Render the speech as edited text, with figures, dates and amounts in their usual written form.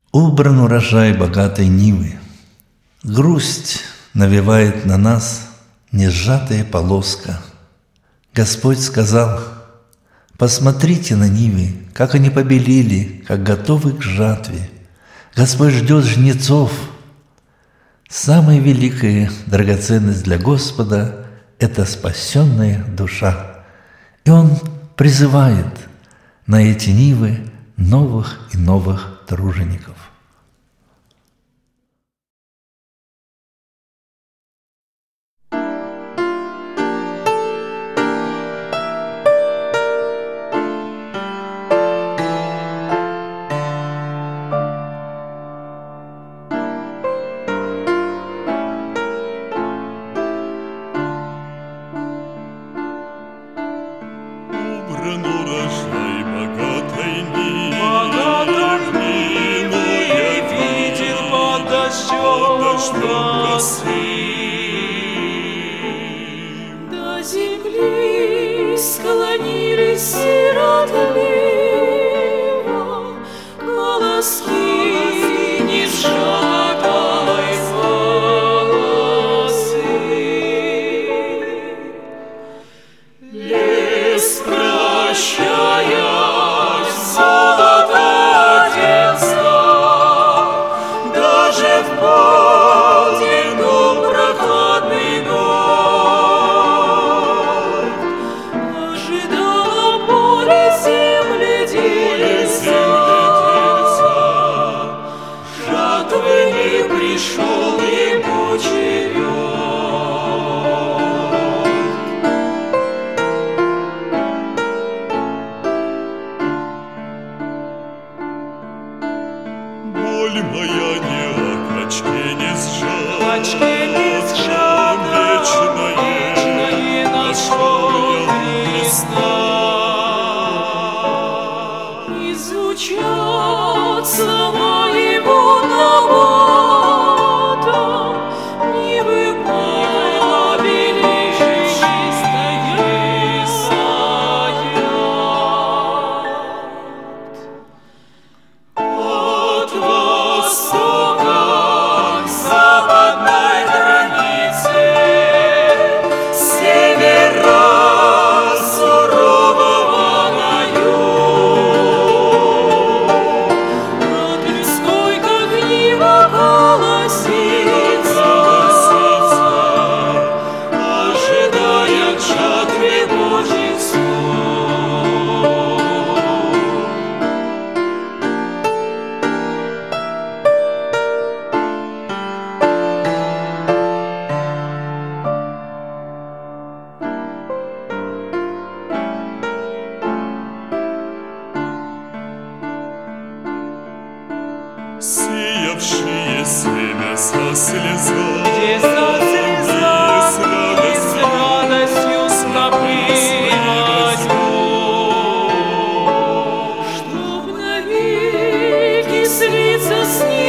Убран урожай богатой нивы. Грусть навевает на нас несжатая полоска. Господь сказал: посмотрите на нивы, как они побелели, как готовы к жатве. Господь ждет жнецов. Самая великая драгоценность для Господа – это спасенная душа. И Он призывает на эти нивы новых и новых тружеников. Убран урожай богатой нивы, я видел под дождем косым. До земли склонились сиротливо колоски не сжатой волосы. Лес, прощаясь, золото оделся, даже в полдень дул прохладный дождь. Ожидало поле земледельца, жатвы не пришел ему черед. Боль моя не о клочке не сжата, вечное нашел я Христа. Изучаться моему новотом, нивы побелели чистые стоят. От востока к западной границе, с севера сурового на юг, над лиской, как нива, колосится, ожидая к жатве Божьих слуг. Сеявшие семя со слезами, Где со слезами, с радостью снопы возьмут, чтоб навеки слиться с ним.